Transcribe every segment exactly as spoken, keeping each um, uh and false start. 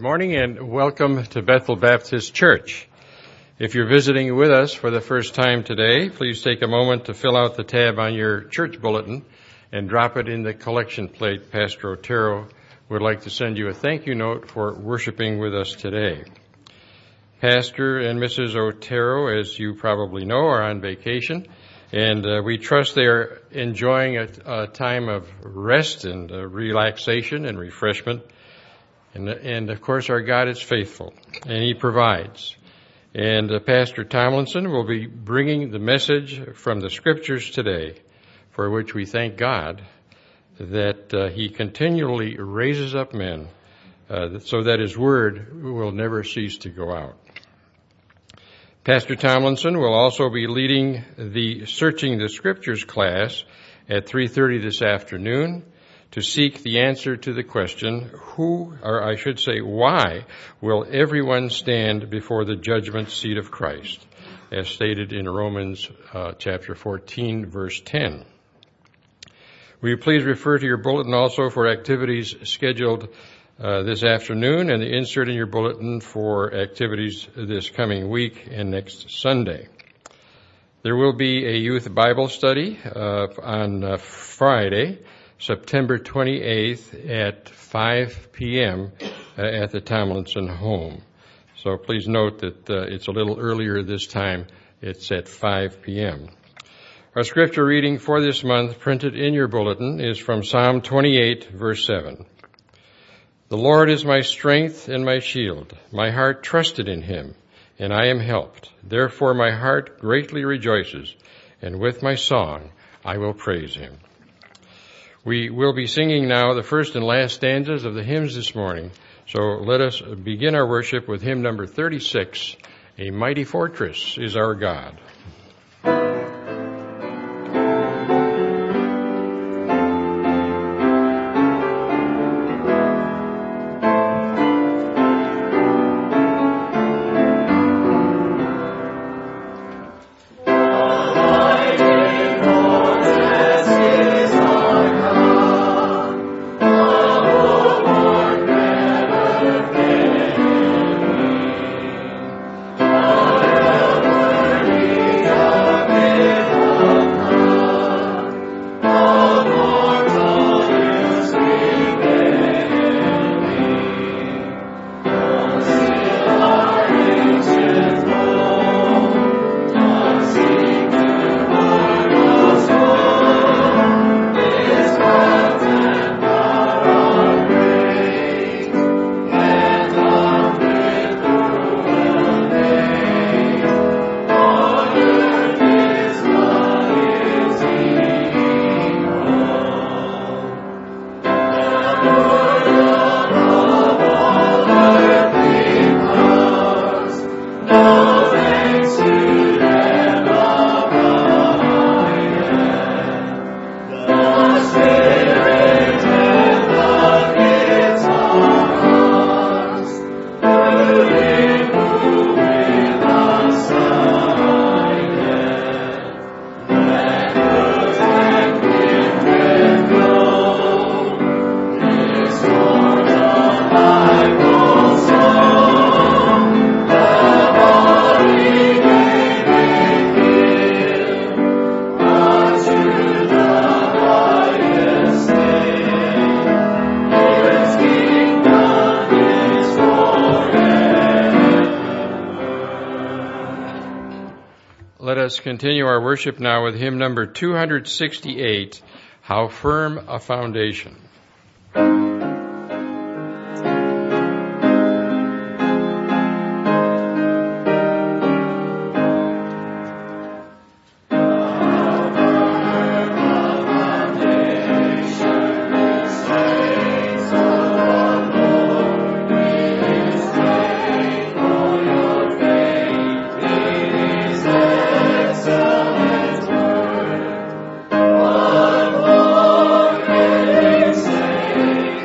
morning and welcome to Bethel Baptist Church. If you're visiting with us for the first time today, please take a moment to fill out the tab on your church bulletin and drop it in the collection plate. Pastor Otero would like to send you a thank you note for worshiping with us today. Pastor and Missus Otero, as you probably know, are on vacation, and uh, we trust they are enjoying a, a time of rest and uh, relaxation and refreshment. And, and, of course, our God is faithful, and He provides. And uh, Pastor Tomlinson will be bringing the message from the Scriptures today, for which we thank God that uh, He continually raises up men uh, so that His Word will never cease to go out. Pastor Tomlinson will also be leading the Searching the Scriptures class at three thirty this afternoon, to seek the answer to the question, who, or I should say, why will everyone stand before the judgment seat of Christ, as stated in Romans uh, chapter fourteen, verse ten. Will you please refer to your bulletin also for activities scheduled uh, this afternoon and the insert in your bulletin for activities this coming week and next Sunday. There will be a youth Bible study uh, on uh, Friday, September twenty-eighth at five p.m. Uh, at the Tomlinson home. So please note that uh, it's a little earlier this time. It's at five p.m. Our scripture reading for this month, printed in your bulletin, is from Psalm twenty-eight, verse seven. The Lord is my strength and my shield. My heart trusted in Him, and I am helped. Therefore my heart greatly rejoices, and with my song I will praise Him. We will be singing now the first and last stanzas of the hymns this morning. So let us begin our worship with hymn number thirty-six, A Mighty Fortress is Our God. Let us continue our worship now with hymn number two sixty-eight, How Firm a Foundation. Excellent word.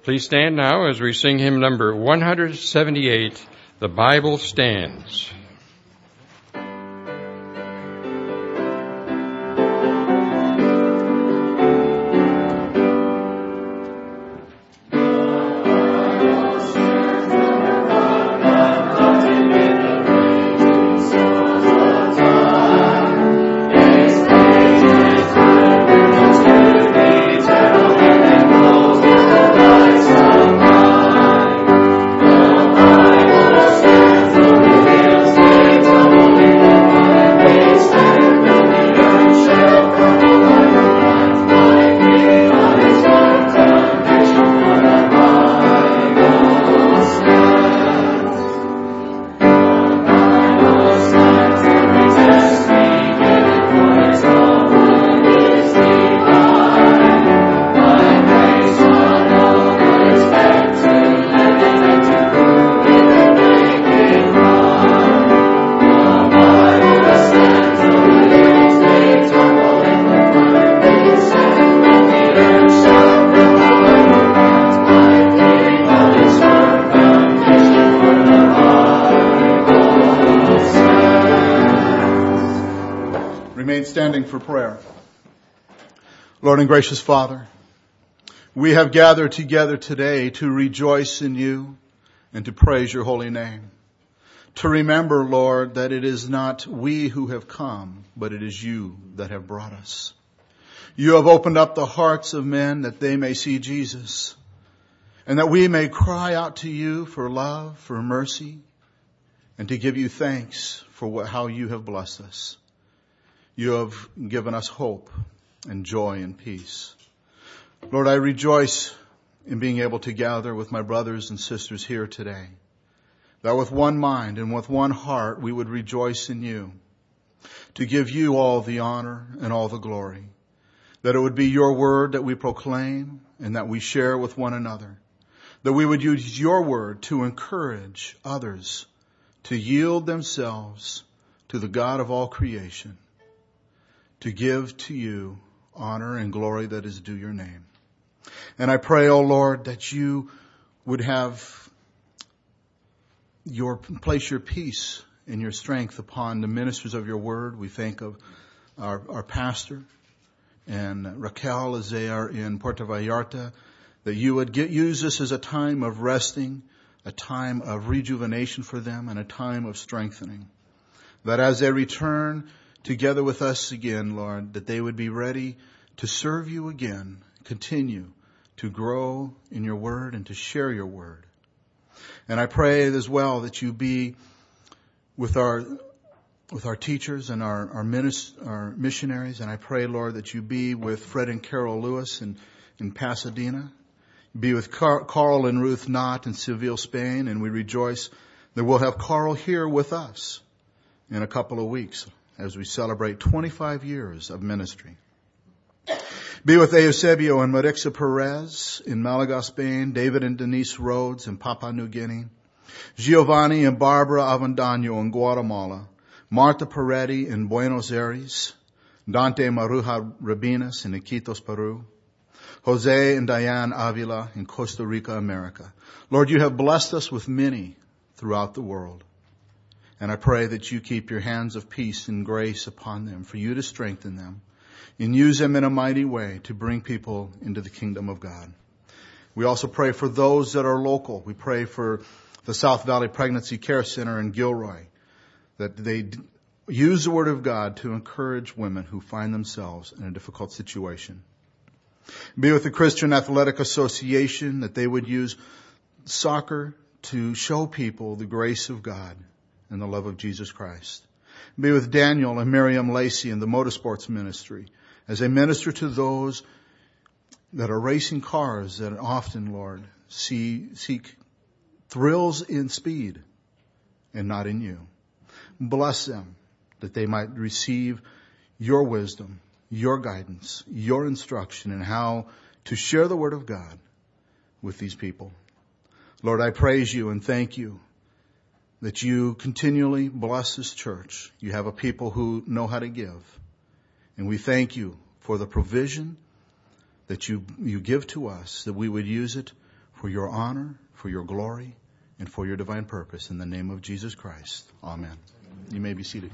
Please stand now as we sing hymn number one seventy-eight, The Bible Stands. For prayer. Lord and gracious Father, we have gathered together today to rejoice in you and to praise your holy name. To remember, Lord, that it is not we who have come, but it is you that have brought us. You have opened up the hearts of men that they may see Jesus, and that we may cry out to you for love, for mercy, and to give you thanks for what, how you have blessed us. You have given us hope and joy and peace. Lord, I rejoice in being able to gather with my brothers and sisters here today, that with one mind and with one heart we would rejoice in you, to give you all the honor and all the glory, that it would be your word that we proclaim and that we share with one another, that we would use your word to encourage others to yield themselves to the God of all creation, to give to you honor and glory that is due your name. And I pray, O Lord, that you would have your, place your peace and your strength upon the ministers of your word. We think of our, our pastor and Raquel as they are in Puerto Vallarta, that you would get, use this as a time of resting, a time of rejuvenation for them, and a time of strengthening. That as they return together with us again, Lord, that they would be ready to serve you again, continue to grow in your word and to share your word. And I pray as well that you be with our with our teachers and our our, minis, our missionaries. And I pray, Lord, that you be with Fred and Carol Lewis in, in Pasadena. Be with Car- Carl and Ruth Knott in Seville, Spain. And we rejoice that we'll have Carl here with us in a couple of weeks as we celebrate twenty-five years of ministry. Be with Eusebio and Marixa Perez in Malaga, Spain, David and Denise Rhodes in Papua New Guinea, Giovanni and Barbara Avendano in Guatemala, Marta Peretti in Buenos Aires, Dante Maruja Rabinas in Iquitos, Peru, Jose and Diane Avila in Costa Rica, America. Lord, you have blessed us with many throughout the world. And I pray that you keep your hands of peace and grace upon them, for you to strengthen them and use them in a mighty way to bring people into the kingdom of God. We also pray for those that are local. We pray for the South Valley Pregnancy Care Center in Gilroy, that they use the Word of God to encourage women who find themselves in a difficult situation. Be with the Christian Athletic Association, that they would use soccer to show people the grace of God and the love of Jesus Christ. Be with Daniel and Miriam Lacey in the motorsports ministry as they minister to those that are racing cars that often, Lord, see, seek thrills in speed and not in you. Bless them that they might receive your wisdom, your guidance, your instruction in how to share the word of God with these people. Lord, I praise you and thank you that you continually bless this church. You have a people who know how to give. And we thank you for the provision that you, you give to us, that we would use it for your honor, for your glory, and for your divine purpose. In the name of Jesus Christ. Amen. You may be seated.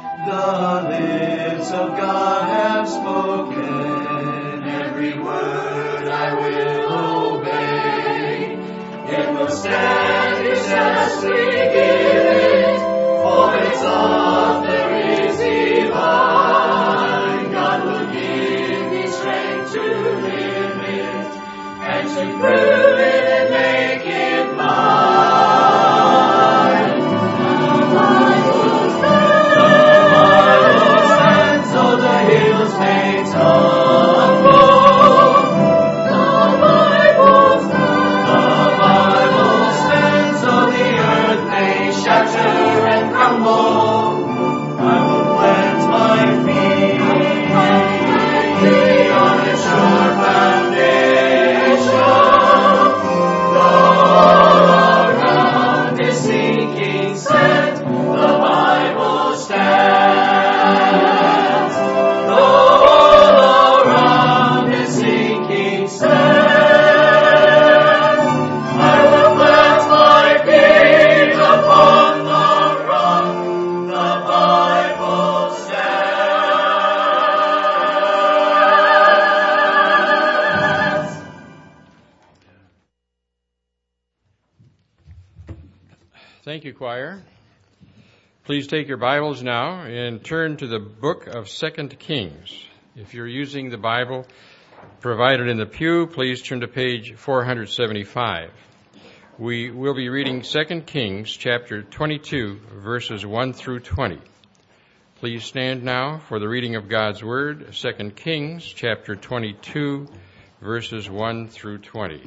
The lips of God have spoken, every word Thank you, choir. Please take your Bibles now and turn to the book of Second Kings. If you're using the Bible provided in the pew, please turn to page four seventy-five. We will be reading Second Kings chapter twenty-two, verses one through twenty. Please stand now for the reading of God's Word, Second Kings chapter twenty-two, verses one through twenty.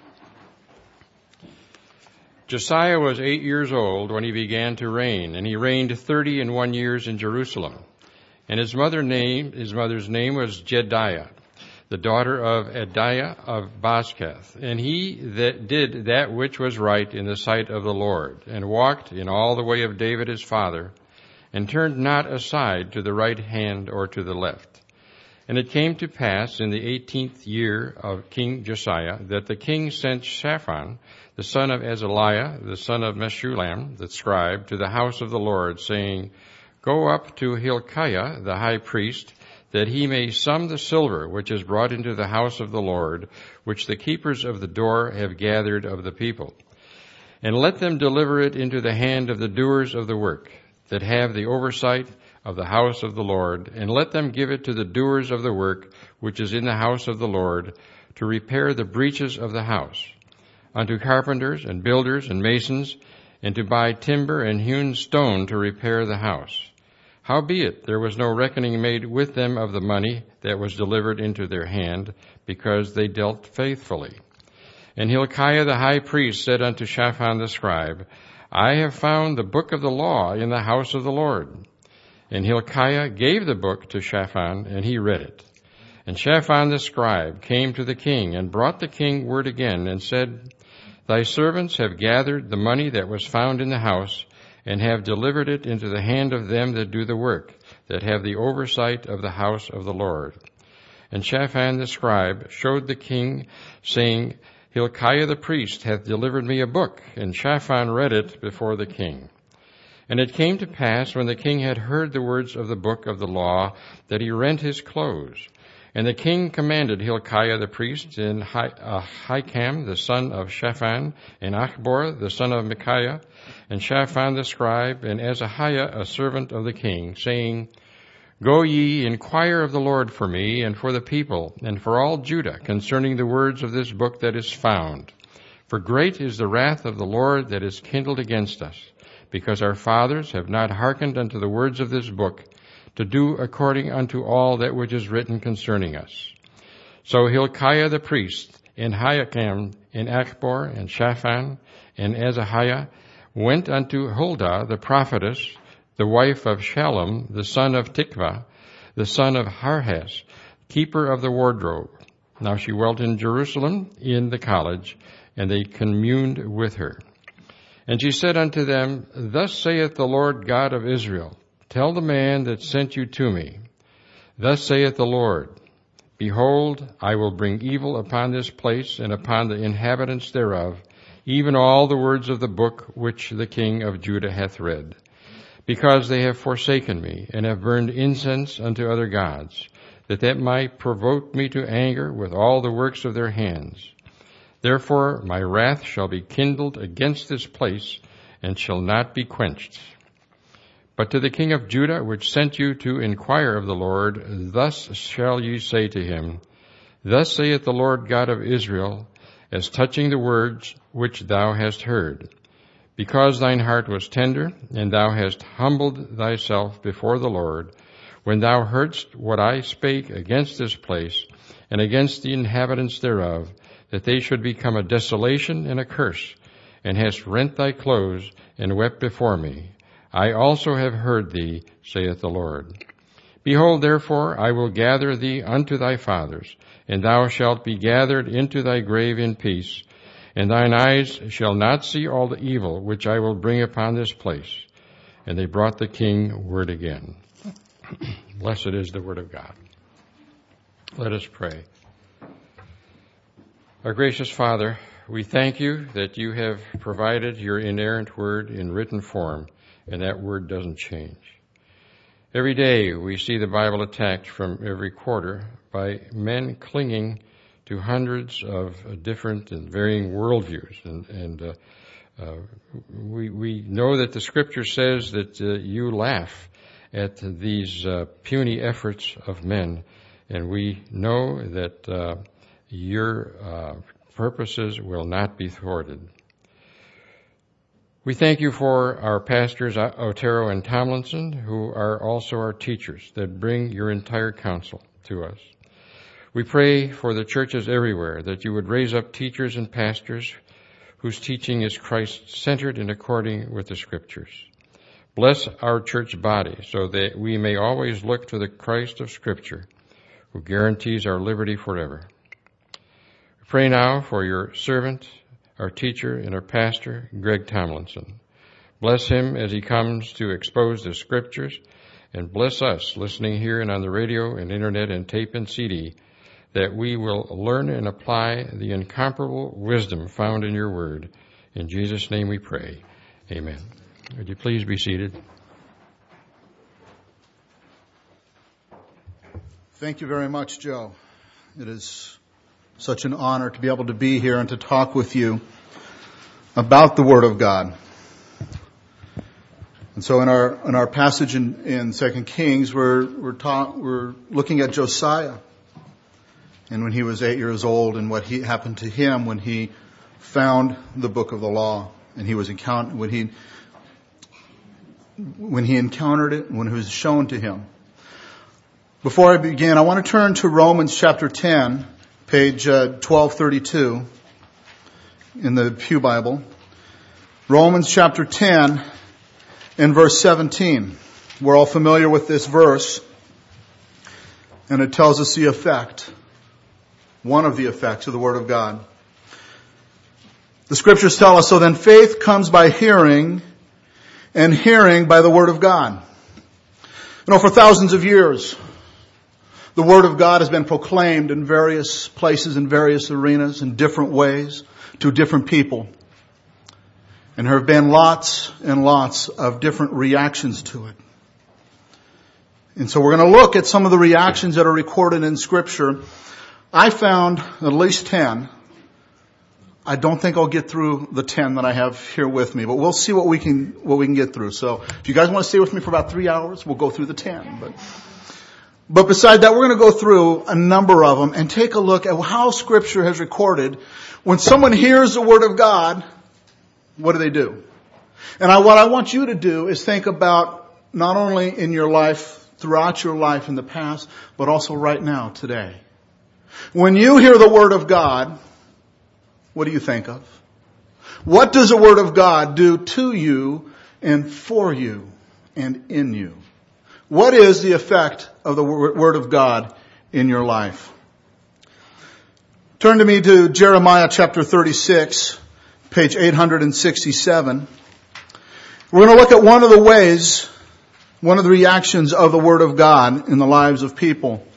Josiah was eight years old when he began to reign, and he reigned thirty and one years in Jerusalem. And his mother name, his mother's name was Jediah, the daughter of Adiah of Bozkath. And he that did that which was right in the sight of the Lord, and walked in all the way of David his father, and turned not aside to the right hand or to the left. And it came to pass in the eighteenth year of King Josiah that the king sent Shaphan, the son of Azaliah, the son of Meshullam, the scribe, to the house of the Lord, saying, Go up to Hilkiah, the high priest, that he may sum the silver which is brought into the house of the Lord, which the keepers of the door have gathered of the people. And let them deliver it into the hand of the doers of the work, that have the oversight of the house of the Lord, and let them give it to the doers of the work which is in the house of the Lord, to repair the breaches of the house, unto carpenters and builders and masons, and to buy timber and hewn stone to repair the house. Howbeit there was no reckoning made with them of the money that was delivered into their hand, because they dealt faithfully. And Hilkiah the high priest said unto Shaphan the scribe, I have found the book of the law in the house of the Lord. And Hilkiah gave the book to Shaphan, and he read it. And Shaphan the scribe came to the king, and brought the king word again, and said, Thy servants have gathered the money that was found in the house, and have delivered it into the hand of them that do the work, that have the oversight of the house of the Lord. And Shaphan the scribe showed the king, saying, Hilkiah the priest hath delivered me a book. And Shaphan read it before the king. And it came to pass, when the king had heard the words of the book of the law, that he rent his clothes. And the king commanded Hilkiah the priest, and Ahikam the son of Shaphan, and Achbor the son of Micaiah, and Shaphan the scribe, and Azahiah a servant of the king, saying, Go ye, inquire of the Lord for me, and for the people, and for all Judah, concerning the words of this book that is found. For great is the wrath of the Lord that is kindled against us, because our fathers have not hearkened unto the words of this book, to do according unto all that which is written concerning us. So Hilkiah the priest, and Ahikam, and Achbor, and Shaphan, and Azahiah went unto Huldah the prophetess, the wife of Shallum, the son of Tikvah, the son of Harhas, keeper of the wardrobe. Now she dwelt in Jerusalem in the college, and they communed with her. And she said unto them, Thus saith the Lord God of Israel, Tell the man that sent you to me, Thus saith the Lord, Behold, I will bring evil upon this place and upon the inhabitants thereof, even all the words of the book which the king of Judah hath read, because they have forsaken me, and have burned incense unto other gods, that that might provoke me to anger with all the works of their hands. Therefore my wrath shall be kindled against this place, and shall not be quenched. But to the king of Judah, which sent you to inquire of the Lord, thus shall you say to him, Thus saith the Lord God of Israel, as touching the words which thou hast heard. Because thine heart was tender, and thou hast humbled thyself before the Lord, when thou heardst what I spake against this place, and against the inhabitants thereof, that they should become a desolation and a curse, and hast rent thy clothes, and wept before me. I also have heard thee, saith the Lord. Behold, therefore, I will gather thee unto thy fathers, and thou shalt be gathered into thy grave in peace, and thine eyes shall not see all the evil which I will bring upon this place. And they brought the king word again. Blessed is the word of God. Let us pray. Our gracious Father, we thank you that you have provided your inerrant word in written form, and that word doesn't change. Every day we see the Bible attacked from every quarter by men clinging to hundreds of different and varying worldviews. And, and uh, uh, we, we know that the Scripture says that uh, you laugh at these uh, puny efforts of men, and we know that uh, your uh, purposes will not be thwarted. We thank you for our pastors, Otero and Tomlinson, who are also our teachers that bring your entire counsel to us. We pray for the churches everywhere that you would raise up teachers and pastors whose teaching is Christ-centered and according with the Scriptures. Bless our church body so that we may always look to the Christ of Scripture, who guarantees our liberty forever. We pray now for your servant, our teacher and our pastor, Greg Tomlinson. Bless him as he comes to expose the Scriptures, and bless us listening here and on the radio and internet and tape and C D, that we will learn and apply the incomparable wisdom found in your word. In Jesus' name we pray. Amen. Would you please be seated? Thank you very much, Joe. It is such an honor to be able to be here and to talk with you about the Word of God. And so in our in our passage in, in Second Kings, we're we're taught, we're looking at Josiah, and when he was eight years old, and what he happened to him when he found the book of the law, and he was encounter when he when he encountered it, when it was shown to him. Before I begin, I want to turn to Romans chapter ten, page uh, twelve thirty-two in the Pew Bible. Romans chapter ten and verse seventeen. We're all familiar with this verse, and it tells us the effect, one of the effects of the Word of God. The Scriptures tell us, so then faith comes by hearing, and hearing by the Word of God. You know, for thousands of years, the Word of God has been proclaimed in various places, in various arenas, in different ways, to different people. And there have been lots and lots of different reactions to it. And so we're going to look at some of the reactions that are recorded in Scripture. I found at least ten. I don't think I'll get through the ten that I have here with me, but we'll see what we can what we can get through. So if you guys want to stay with me for about three hours, we'll go through the ten. But But beside that, we're going to go through a number of them and take a look at how Scripture has recorded when someone hears the Word of God, what do they do? And I, what I want you to do is think about not only in your life, throughout your life in the past, but also right now, today. When you hear the Word of God, what do you think of? What does the Word of God do to you and for you and in you? What is the effect of the Word of God in your life? Turn to me to Jeremiah chapter thirty-six, page eight sixty-seven. We're going to look at one of the ways, one of the reactions of the Word of God in the lives of people.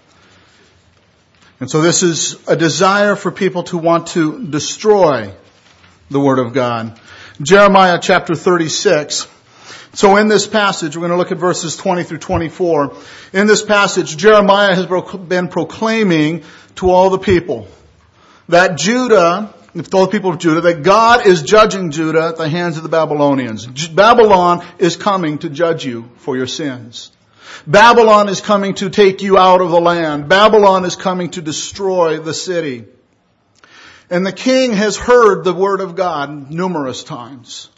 And so this is a desire for people to want to destroy the Word of God. Jeremiah chapter thirty-six. So in this passage, we're going to look at verses twenty through twenty-four. In this passage, Jeremiah has been proclaiming to all the people that Judah told the people of Judah that God is judging Judah at the hands of the Babylonians. Babylon is coming to judge you for your sins. Babylon is coming to take you out of the land. Babylon is coming to destroy the city. And the king has heard the word of God numerous times.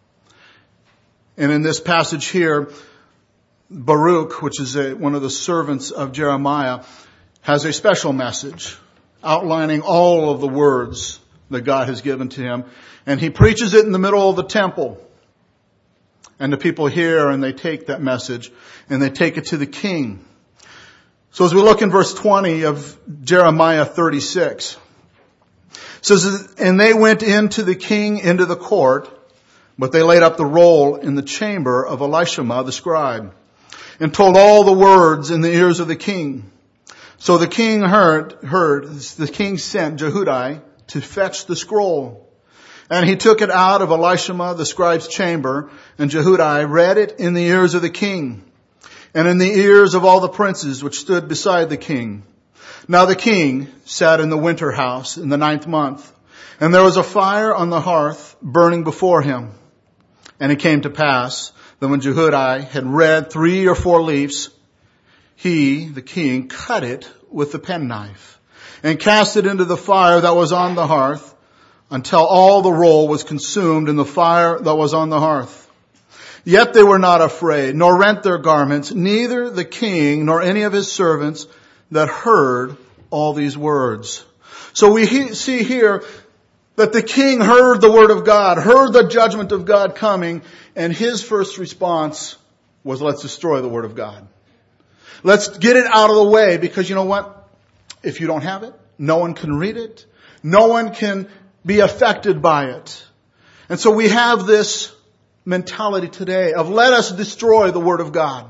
And in this passage here, Baruch, which is a, one of the servants of Jeremiah, has a special message outlining all of the words that God has given to him. And he preaches it in the middle of the temple. And the people hear and they take that message and they take it to the king. So as we look in verse twenty of Jeremiah thirty-six, it says, and they went into the king into the court, but they laid up the roll in the chamber of Elishama the scribe, and told all the words in the ears of the king. So the king heard, heard, the king sent Jehudi to fetch the scroll. And he took it out of Elishama the scribe's chamber, and Jehudi read it in the ears of the king, and in the ears of all the princes which stood beside the king. Now the king sat in the winter house in the ninth month, and there was a fire on the hearth burning before him. And it came to pass that when Jehudi had read three or four leaves, he, the king, cut it with the penknife, and cast it into the fire that was on the hearth, until all the roll was consumed in the fire that was on the hearth. Yet they were not afraid, nor rent their garments, neither the king nor any of his servants that heard all these words. So we he- see here that the king heard the word of God, heard the judgment of God coming, and his first response was, let's destroy the word of God. Let's get it out of the way, because you know what? If you don't have it, no one can read it. No one can be affected by it. And so we have this mentality today of let us destroy the word of God.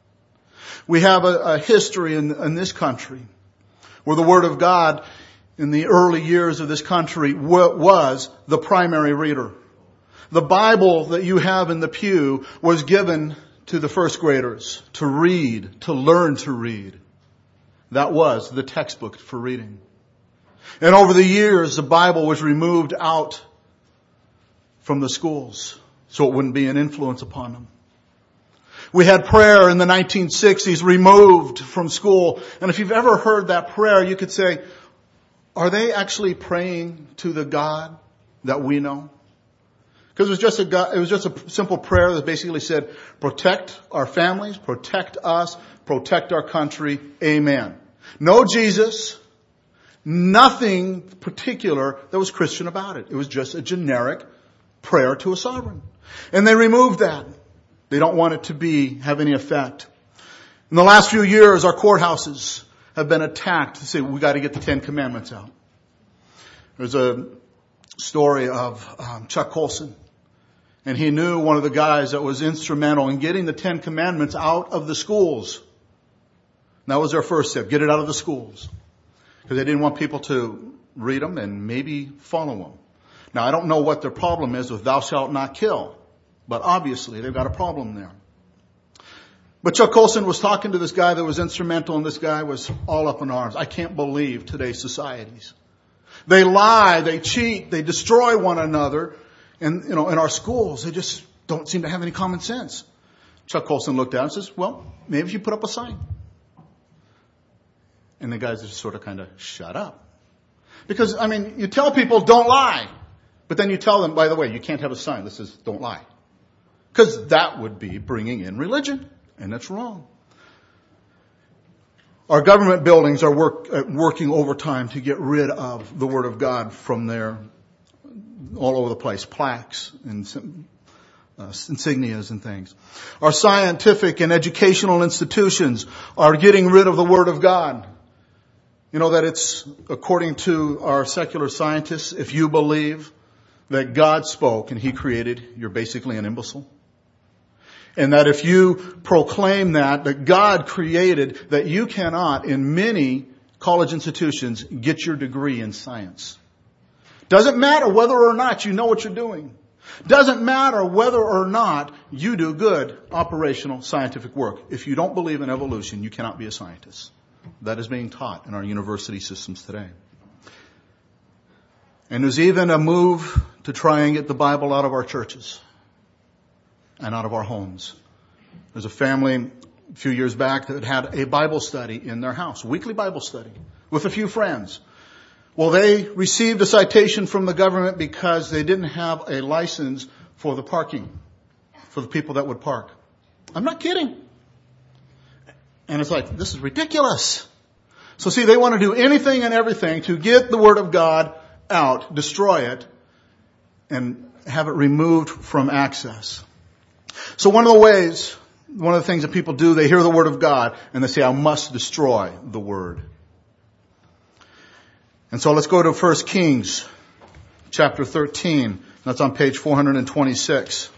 We have a, a history in, in this country where the word of God in the early years of this country w- was the primary reader. The Bible that you have in the pew was given to the first graders to read, to learn to read. That was the textbook for reading. And over the years, the Bible was removed out from the schools so it wouldn't be an influence upon them. We had prayer in the nineteen sixties removed from school. And if you've ever heard that prayer, you could say, are they actually praying to the God that we know? Because it was just a God, it was just a simple prayer that basically said, protect our families, protect us, protect our country. Amen. No Jesus. Nothing particular that was Christian about it. It was just a generic prayer to a sovereign. And they removed that. They don't want it to be, have any effect. In the last few years, our courthouses have been attacked to say, we got to get the Ten Commandments out. There's a story of um, Chuck Colson. And he knew one of the guys that was instrumental in getting the Ten Commandments out of the schools. And that was their first step, get it out of the schools. Because they didn't want people to read them and maybe follow them. Now, I don't know what their problem is with thou shalt not kill. But obviously, they've got a problem there. But Chuck Colson was talking to this guy that was instrumental, and this guy was all up in arms. I can't believe today's societies. They lie, they cheat, they destroy one another. And, you know, in our schools, they just don't seem to have any common sense. Chuck Colson looked down and says, well, maybe if you put up a sign. And the guys just sort of kind of shut up. Because, I mean, you tell people don't lie. But then you tell them, by the way, you can't have a sign that says don't lie. Because that would be bringing in religion. And that's wrong. Our government buildings are work, uh, working overtime to get rid of the Word of God from there all over the place. Plaques and uh, insignias and things. Our scientific and educational institutions are getting rid of the Word of God. You know that it's, according to our secular scientists, if you believe that God spoke and He created, you're basically an imbecile. And that if you proclaim that, that God created, that you cannot, in many college institutions, get your degree in science. Doesn't matter whether or not you know what you're doing. Doesn't matter whether or not you do good operational scientific work. If you don't believe in evolution, you cannot be a scientist. That is being taught in our university systems today. And there's even a move to try and get the Bible out of our churches and out of our homes. There's a family a few years back that had a Bible study in their house, weekly Bible study, with a few friends. Well, they received a citation from the government because they didn't have a license for the parking, for the people that would park. I'm not kidding. And it's like, this is ridiculous. So see, they want to do anything and everything to get the Word of God out, destroy it, and have it removed from access. So one of the ways, one of the things that people do, they hear the Word of God and they say, I must destroy the Word. And so let's go to First Kings chapter thirteen. That's on page four hundred twenty-six.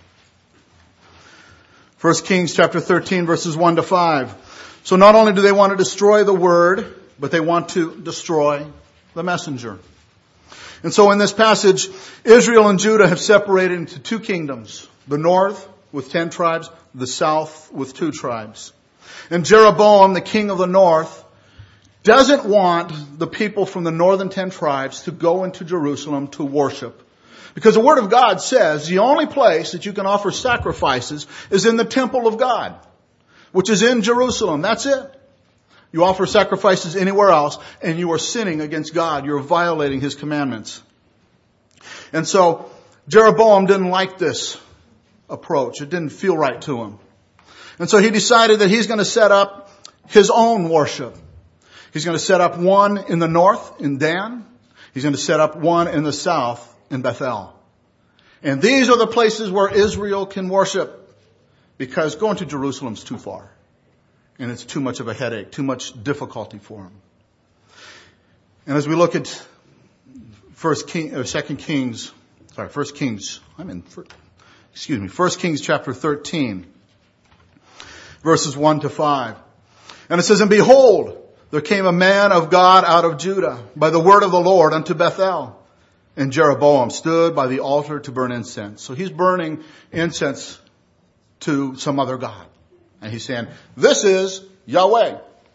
First Kings chapter thirteen, verses one to five. So not only do they want to destroy the Word, but they want to destroy the messenger. And so in this passage, Israel and Judah have separated into two kingdoms. The north with ten tribes, the south with two tribes. And Jeroboam, the king of the north, doesn't want the people from the northern ten tribes to go into Jerusalem to worship. Because the Word of God says the only place that you can offer sacrifices is in the temple of God, which is in Jerusalem. That's it. You offer sacrifices anywhere else, and you are sinning against God. You're violating His commandments. And so Jeroboam didn't like this approach. It didn't feel right to him. And so he decided that he's going to set up his own worship. He's going to set up one in the north, in Dan. He's going to set up one in the south, in Bethel. And these are the places where Israel can worship, because going to Jerusalem is too far. And it's too much of a headache, too much difficulty for him. And as we look at First King, or Second Kings, sorry, First Kings, I'm in, excuse me, First Kings chapter thirteen, verses one to five. And it says, and behold, there came a man of God out of Judah by the word of the Lord unto Bethel. And Jeroboam stood by the altar to burn incense. So he's burning incense to some other god. And he's saying, this is Yahweh.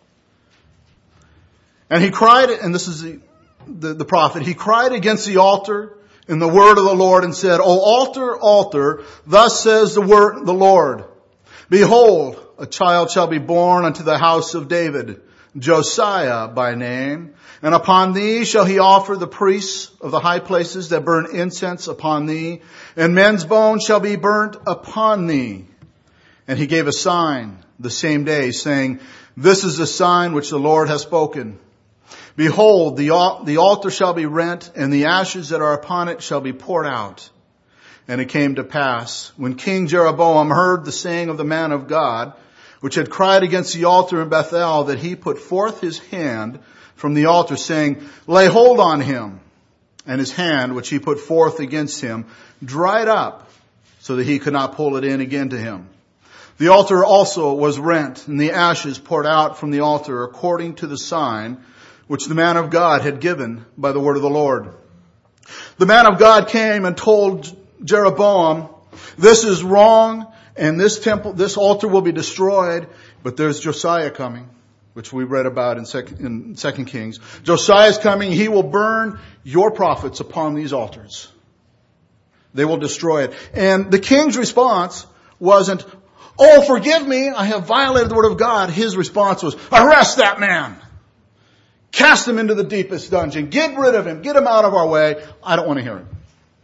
And he cried, and this is the, the, the prophet, he cried against the altar in the word of the Lord and said, O altar, altar, thus says the word, the Lord, behold, a child shall be born unto the house of David, Josiah by name, and upon thee shall he offer the priests of the high places that burn incense upon thee, and men's bones shall be burnt upon thee. And he gave a sign the same day, saying, this is the sign which the Lord has spoken. Behold, the, the altar shall be rent, and the ashes that are upon it shall be poured out. And it came to pass, when King Jeroboam heard the saying of the man of God, which had cried against the altar in Bethel, that he put forth his hand from the altar, saying, lay hold on him. And his hand, which he put forth against him, dried up, so that he could not pull it in again to him. The altar also was rent, and the ashes poured out from the altar, according to the sign which the man of God had given by the word of the Lord. The man of God came and told Jeroboam, this is wrong, and this temple, this altar will be destroyed, but there's Josiah coming, which we read about in Second, in Second Kings. Josiah is coming. He will burn your prophets upon these altars. They will destroy it. And the king's response wasn't, oh, forgive me, I have violated the word of God. His response was, arrest that man. Cast him into the deepest dungeon. Get rid of him. Get him out of our way. I don't want to hear him.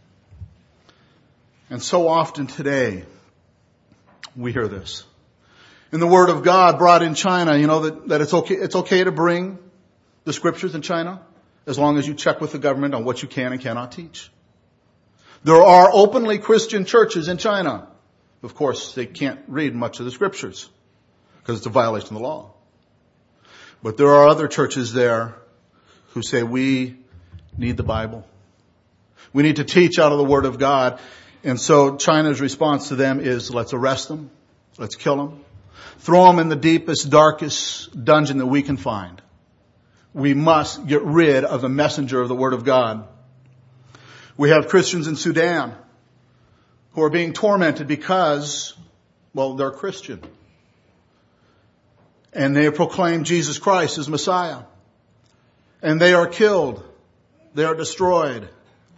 And so often today, we hear this. In the Word of God brought in China, you know that, that it's okay, it's okay to bring the scriptures in China as long as you check with the government on what you can and cannot teach. There are openly Christian churches in China. Of course, they can't read much of the scriptures because it's a violation of the law. But there are other churches there who say we need the Bible. We need to teach out of the Word of God. And so China's response to them is, let's arrest them. Let's kill them. Throw them in the deepest, darkest dungeon that we can find. We must get rid of the messenger of the Word of God. We have Christians in Sudan who are being tormented because, well, they're Christian. And they proclaim Jesus Christ as Messiah. And they are killed. They are destroyed.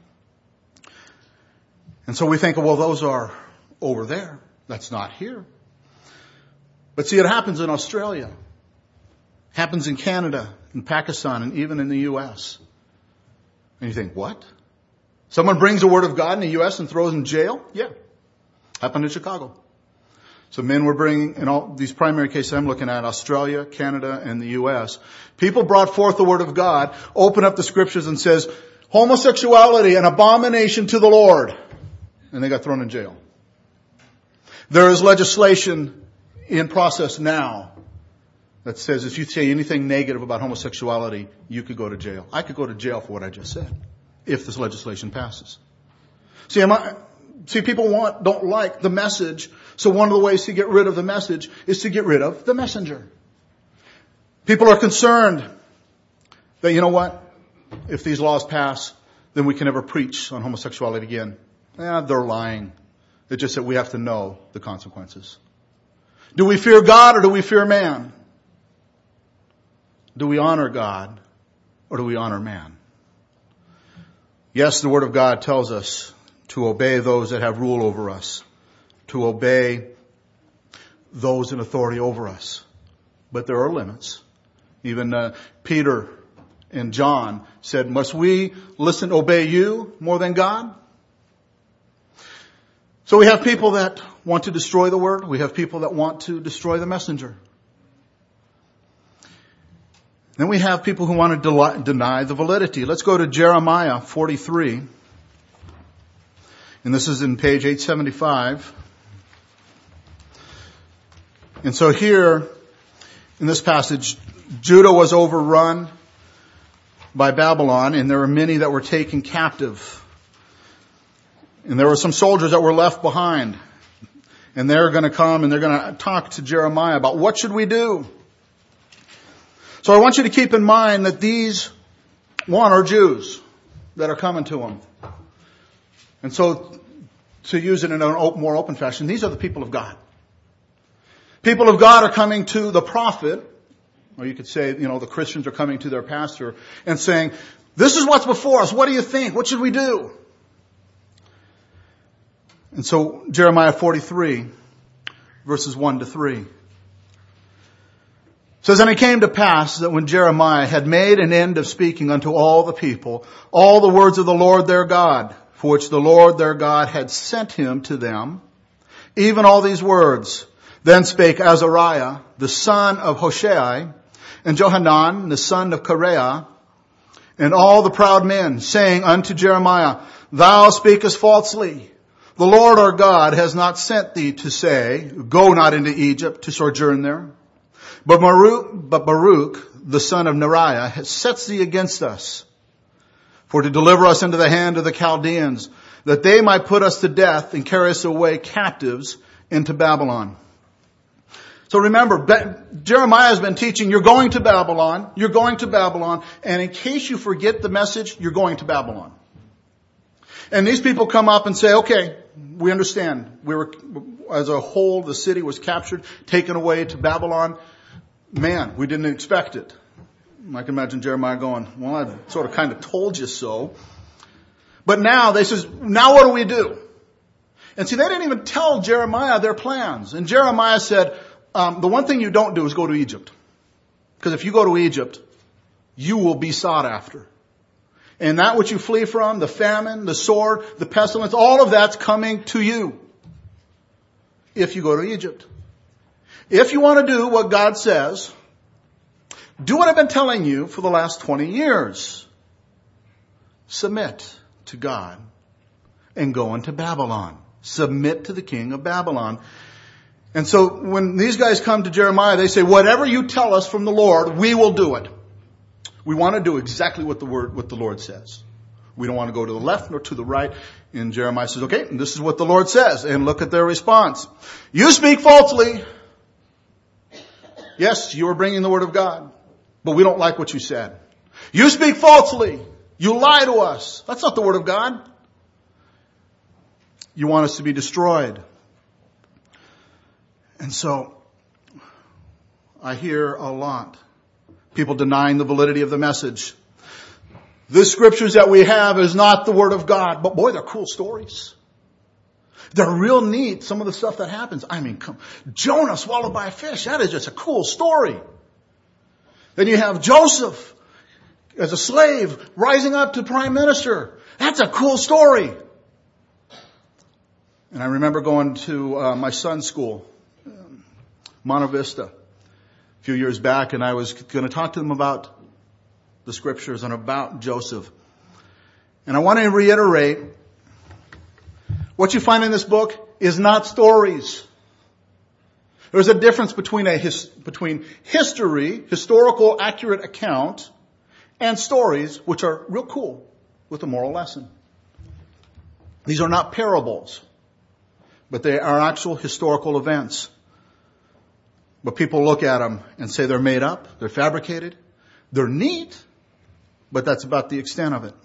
And so we think, well, those are over there. That's not here. But see, it happens in Australia. Happens in Canada, in Pakistan, and even in the U S. And you think, what? Someone brings the Word of God in the U S and throws them in jail? Yeah. Happened in Chicago. So men were bringing, in all these primary cases I'm looking at, Australia, Canada, and the U S, people brought forth the Word of God, open up the Scriptures and says, homosexuality, an abomination to the Lord. And they got thrown in jail. There is legislation in process now that says if you say anything negative about homosexuality, you could go to jail. I could go to jail for what I just said, if this legislation passes. See, am I, see, people want, don't like the message, so one of the ways to get rid of the message is to get rid of the messenger. People are concerned that, you know what, if these laws pass, then we can never preach on homosexuality again. Eh, they're lying. It's just that we have to know the consequences. Do we fear God or do we fear man? Do we honor God or do we honor man? Yes, the Word of God tells us to obey those that have rule over us, to obey those in authority over us. But there are limits. Even uh, Peter and John said, must we listen, obey you more than God? So we have people that want to destroy the Word. We have people that want to destroy the messenger. Then we have people who want to del- deny the validity. Let's go to Jeremiah forty-three. And this is in page eight seventy-five. And so here, in this passage, Judah was overrun by Babylon, and there were many that were taken captive. And there were some soldiers that were left behind. And they're going to come and they're going to talk to Jeremiah about what should we do? So I want you to keep in mind that these, one, are Jews that are coming to him. And so, to use it in a more open fashion, these are the people of God. People of God are coming to the prophet, or you could say, you know, the Christians are coming to their pastor and saying, this is what's before us. What do you think? What should we do? And so, Jeremiah forty-three, verses one to three. Says, and it came to pass that when Jeremiah had made an end of speaking unto all the people, all the words of the Lord their God, for which the Lord their God had sent him to them, even all these words, then spake Azariah, the son of Hoshea, and Johanan, the son of Kareah, and all the proud men, saying unto Jeremiah, thou speakest falsely. The Lord our God has not sent thee to say, go not into Egypt to sojourn there. But Baruch, but Baruch, the son of Neriah, sets thee against us, for to deliver us into the hand of the Chaldeans, that they might put us to death and carry us away captives into Babylon. So remember, Jeremiah has been teaching, you're going to Babylon, you're going to Babylon, and in case you forget the message, you're going to Babylon. And these people come up and say, okay, we understand. We were, as a whole, the city was captured, taken away to Babylon. Man, we didn't expect it. I can imagine Jeremiah going, well, I sort of kind of told you so. But now they says, now what do we do? And see, they didn't even tell Jeremiah their plans. And Jeremiah said, um, the one thing you don't do is go to Egypt. Because if you go to Egypt, you will be sought after. And that which you flee from, the famine, the sword, the pestilence, all of that's coming to you if you go to Egypt. If you want to do what God says, do what I've been telling you for the last twenty years. Submit to God and go into Babylon. Submit to the king of Babylon. And so when these guys come to Jeremiah, they say, whatever you tell us from the Lord, we will do it. We want to do exactly what the word, what the Lord says. We don't want to go to the left nor to the right. And Jeremiah says, okay, this is what the Lord says. And look at their response. You speak falsely. Yes, you are bringing the word of God, but we don't like what you said. You speak falsely. You lie to us. That's not the word of God. You want us to be destroyed. And so, I hear a lot. People denying the validity of the message. The scriptures that we have is not the word of God. But boy, they're cool stories. They're real neat, some of the stuff that happens. I mean, come, Jonah swallowed by a fish. That is just a cool story. Then you have Joseph as a slave rising up to prime minister. That's a cool story. And I remember going to uh, my son's school, um, Monte Vista, a few years back, and I was going to talk to them about the scriptures and about Joseph. And I want to reiterate, what you find in this book is not stories. There's a difference between a his, between history, historical accurate account, and stories, which are real cool with a moral lesson. These are not parables, but they are actual historical events. But people look at them and say they're made up, they're fabricated, they're neat, but that's about the extent of it.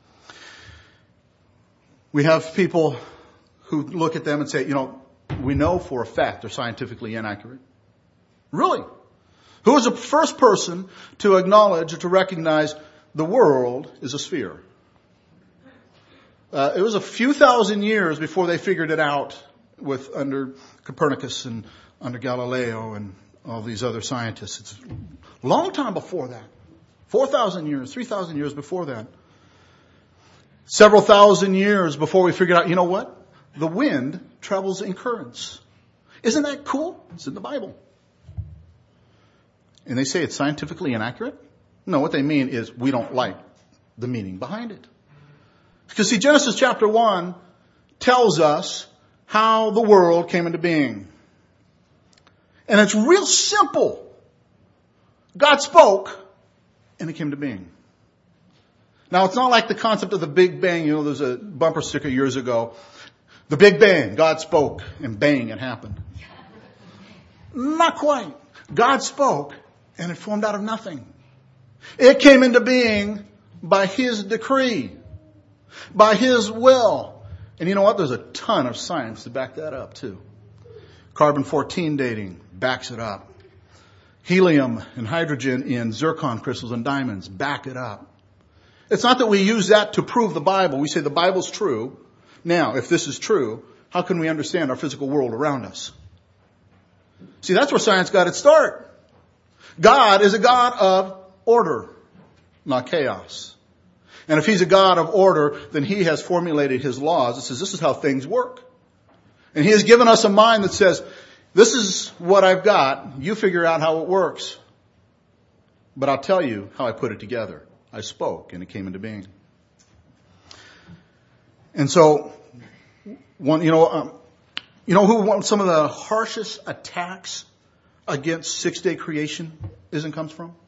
We have people who look at them and say, you know, we know for a fact they're scientifically inaccurate. Really? Who was the first person to acknowledge or to recognize the world is a sphere? Uh, it was a few thousand years before they figured it out with under Copernicus and under Galileo and all these other scientists. It's a long time before that. four thousand years, three thousand years before that. Several thousand years before we figured out, you know what? The wind travels in currents. Isn't that cool? It's in the Bible. And they say it's scientifically inaccurate? No, what they mean is we don't like the meaning behind it. Because see, Genesis chapter one tells us how the world came into being. And it's real simple. God spoke and it came to being. Now, it's not like the concept of the Big Bang. You know, there's a bumper sticker years ago. The Big Bang, God spoke, and bang, it happened. Not quite. God spoke, and it formed out of nothing. It came into being by His decree, by His will. And you know what? There's a ton of science to back that up, too. carbon fourteen dating backs it up. Helium and hydrogen in zircon crystals and diamonds back it up. It's not that we use that to prove the Bible. We say the Bible's true. Now, if this is true, how can we understand our physical world around us? See, that's where science got its start. God is a God of order, not chaos. And if He's a God of order, then He has formulated His laws. It says this is how things work. And He has given us a mind that says, this is what I've got. You figure out how it works. But I'll tell you how I put it together. I spoke and it came into being. And so, one, you know, um, you know who one, some of the harshest attacks against six-day creation is and comes from?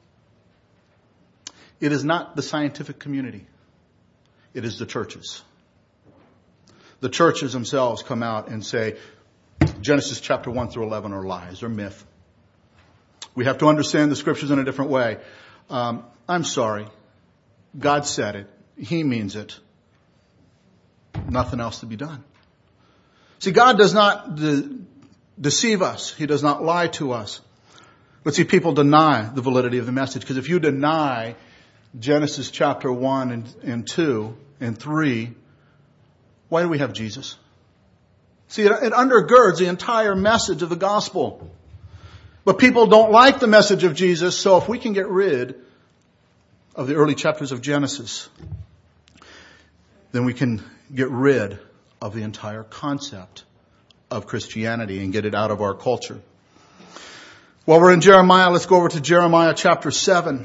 It is not the scientific community. It is the churches. The churches themselves come out and say, Genesis chapter one through eleven are lies, they're myth. We have to understand the scriptures in a different way. Um, I'm sorry. God said it. He means it. Nothing else to be done. See, God does not de- deceive us. He does not lie to us. But see, people deny the validity of the message. Because if you deny Genesis chapter one and, and two and three, why do we have Jesus? See, it, it undergirds the entire message of the gospel. But people don't like the message of Jesus, so if we can get rid of the early chapters of Genesis, then we can get rid of the entire concept of Christianity and get it out of our culture. While we're in Jeremiah, let's go over to Jeremiah chapter seven.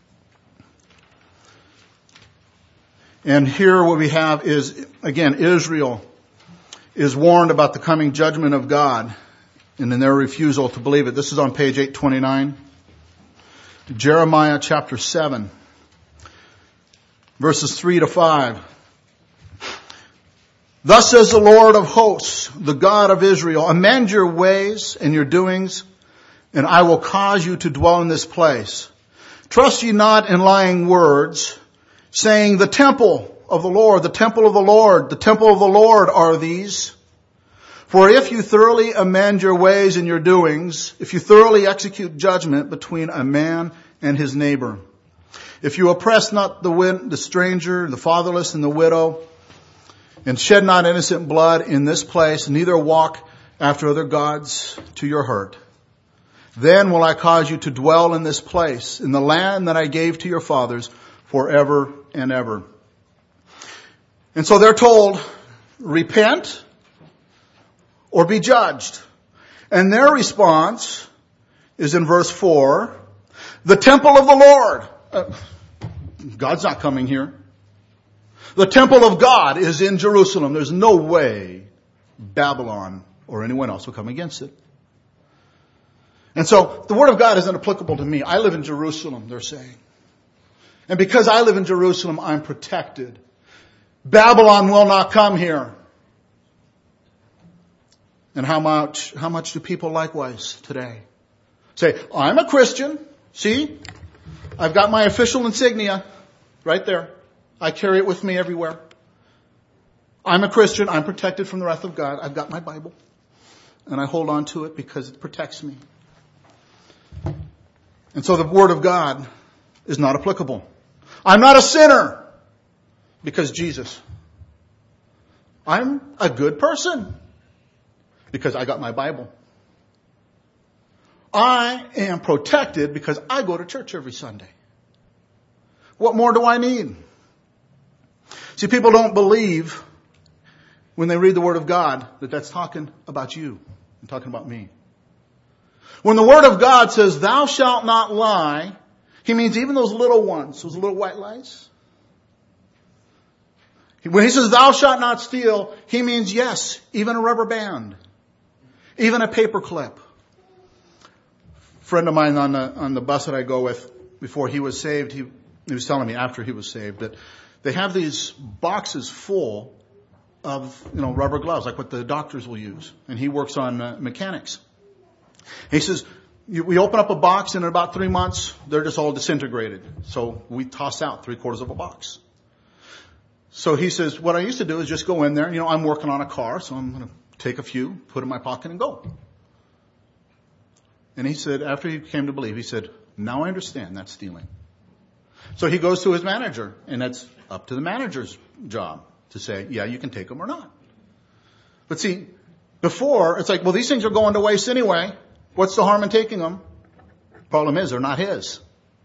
And here what we have is, again, Israel is warned about the coming judgment of God and in their refusal to believe it. This is on page eight twenty-nine. Jeremiah chapter seven, verses three to five. Thus says the Lord of hosts, the God of Israel, amend your ways and your doings, and I will cause you to dwell in this place. Trust ye not in lying words, saying, the temple of the Lord, the temple of the Lord, the temple of the Lord are these. For if you thoroughly amend your ways and your doings, if you thoroughly execute judgment between a man and his neighbor, if you oppress not the, win- the stranger, the fatherless, and the widow, And shed not innocent blood in this place, neither walk after other gods to your hurt. Then will I cause you to dwell in this place, in the land that I gave to your fathers, forever and ever. And so they're told, repent or be judged. And their response is in verse four, the temple of the Lord. Uh, God's not coming here. The temple of God is in Jerusalem. There's no way Babylon or anyone else will come against it. And so the word of God isn't applicable to me. I live in Jerusalem, they're saying. And because I live in Jerusalem, I'm protected. Babylon will not come here. And how much, how much do people likewise today say, I'm a Christian. See, I've got my official insignia right there. I carry it with me everywhere. I'm a Christian. I'm protected from the wrath of God. I've got my Bible. And I hold on to it because it protects me. And so the word of God is not applicable. I'm not a sinner because Jesus. I'm a good person because I got my Bible. I am protected because I go to church every Sunday. What more do I need? See, people don't believe when they read the Word of God that that's talking about you and talking about me. When the Word of God says, thou shalt not lie, He means even those little ones, those little white lies. When He says, thou shalt not steal, He means, yes, even a rubber band, even a paper clip. A friend of mine on the, on the bus that I go with, before he was saved, he, he was telling me after he was saved that they have these boxes full of, you know, rubber gloves, like what the doctors will use. And he works on uh, mechanics. He says, you, we open up a box and in about three months, they're just all disintegrated. So we toss out three quarters of a box. So he says, what I used to do is just go in there. You know, I'm working on a car, so I'm going to take a few, put in my pocket and go. And he said, after he came to believe, he said, now I understand that's stealing. So he goes to his manager, and that's up to the manager's job to say, yeah, you can take them or not. But see, before, it's like, well, these things are going to waste anyway. What's the harm in taking them? Problem is, they're not his.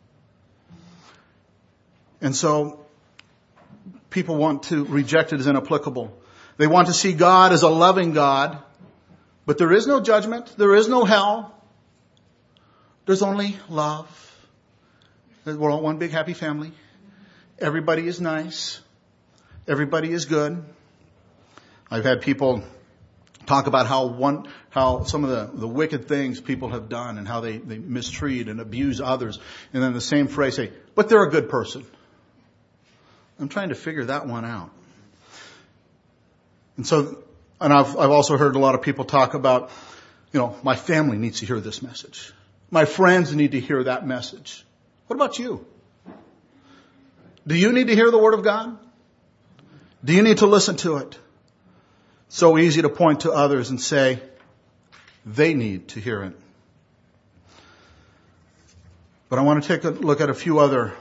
And so, people want to reject it as inapplicable. They want to see God as a loving God, but there is no judgment. There is no hell. There's only love. We're all one big happy family. Everybody is nice. Everybody is good. I've had people talk about how one, how some of the, the wicked things people have done and how they, they mistreat and abuse others. And then the same phrase say, but they're a good person. I'm trying to figure that one out. And so, and I've, I've also heard a lot of people talk about, you know, my family needs to hear this message. My friends need to hear that message. What about you? Do you need to hear the Word of God? Do you need to listen to it? So easy to point to others and say, they need to hear it. But I want to take a look at a few other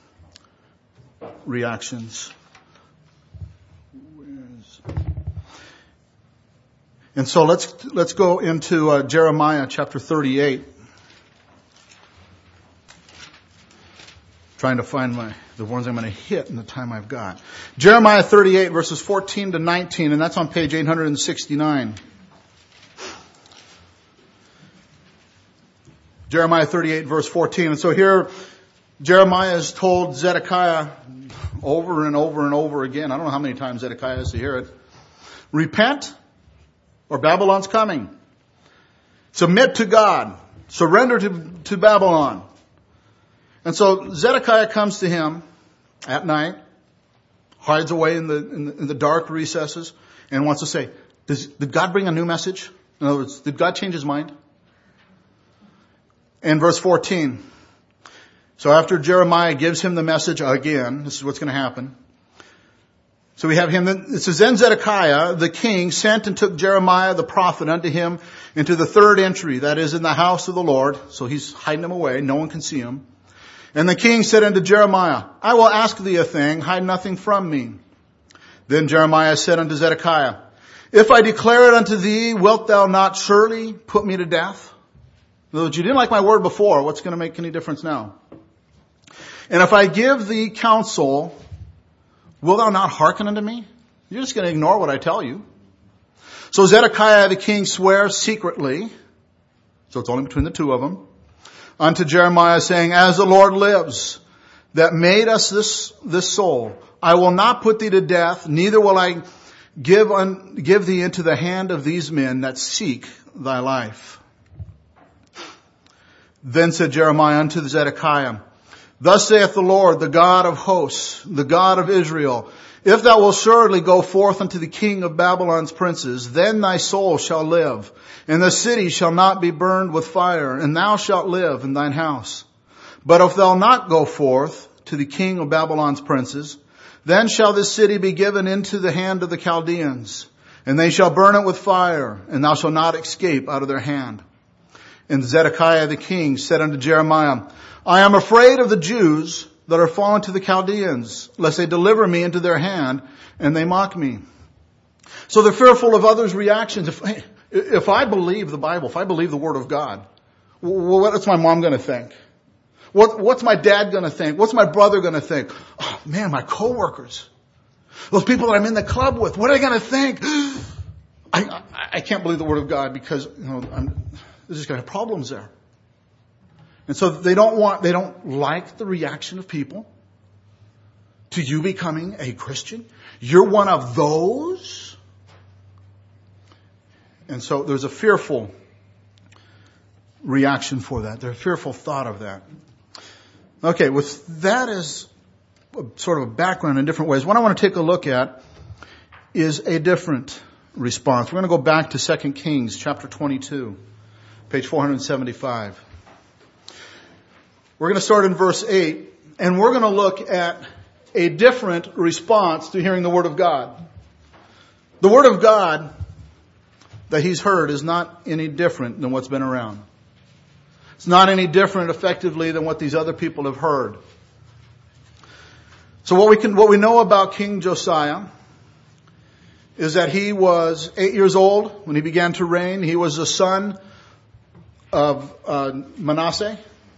reactions. And so let's let's go into uh, Jeremiah chapter thirty-eight. Trying to find my the ones I'm going to hit in the time I've got. Jeremiah thirty-eight verses fourteen to nineteen, and that's on page eight hundred sixty-nine. Jeremiah thirty-eight verse fourteen. And so here Jeremiah has told Zedekiah over and over and over again. I don't know how many times Zedekiah has to hear it. Repent, or Babylon's coming. Submit to God. Surrender to, to Babylon. And so Zedekiah comes to him at night, hides away in the, in the, in the dark recesses, and wants to say, Does, did God bring a new message? In other words, did God change his mind? And verse fourteen. So after Jeremiah gives him the message again, this is what's going to happen. So we have him, it says, Then Zedekiah, the king, sent and took Jeremiah the prophet unto him into the third entry, that is in the house of the Lord. So he's hiding him away, no one can see him. And the king said unto Jeremiah, I will ask thee a thing, hide nothing from me. Then Jeremiah said unto Zedekiah, if I declare it unto thee, wilt thou not surely put me to death? In other words, you didn't like my word before. What's going to make any difference now? And if I give thee counsel, will thou not hearken unto me? You're just going to ignore what I tell you. So Zedekiah the king swears secretly, so it's only between the two of them, unto Jeremiah, saying, as the Lord lives, that made us this, this soul, I will not put thee to death, neither will I give, un, give thee into the hand of these men that seek thy life. Then said Jeremiah unto Zedekiah, thus saith the Lord, the God of hosts, the God of Israel, if thou wilt surely go forth unto the king of Babylon's princes, then thy soul shall live, and the city shall not be burned with fire, and thou shalt live in thine house. But if thou not go forth to the king of Babylon's princes, then shall this city be given into the hand of the Chaldeans, and they shall burn it with fire, and thou shalt not escape out of their hand. And Zedekiah the king said unto Jeremiah, I am afraid of the Jews that are fallen to the Chaldeans, lest they deliver me into their hand, and they mock me. So they're fearful of others' reactions. If, if I believe the Bible, if I believe the Word of God, what's my mom going to think? What, what's my dad going to think? What's my brother going to think? Oh man, my coworkers, those people that I'm in the club with, what are they going to think? I, I, I can't believe the Word of God because, you know, I'm, there's just going to have problems there. And so they don't want, they don't like the reaction of people to you becoming a Christian. You're one of those. And so there's a fearful reaction for that. There's a fearful thought of that. Okay, with that as a, sort of a background in different ways, what I want to take a look at is a different response. We're going to go back to Second Kings chapter twenty-two, page four seventy-five. We're going to start in verse eight, and we're going to look at a different response to hearing the Word of God. The Word of God that he's heard is not any different than what's been around. It's not any different effectively than what these other people have heard. So what we can, what we know about King Josiah is that he was eight years old when he began to reign. He was the son of uh, Manasseh,